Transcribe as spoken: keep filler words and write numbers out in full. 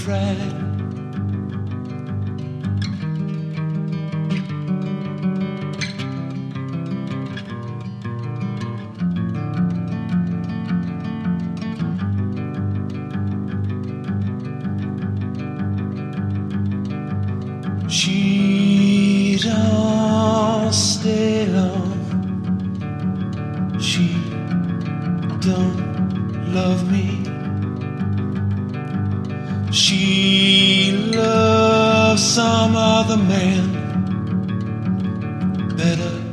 tried. She don't stay long. She don't love me. She loves some other man better.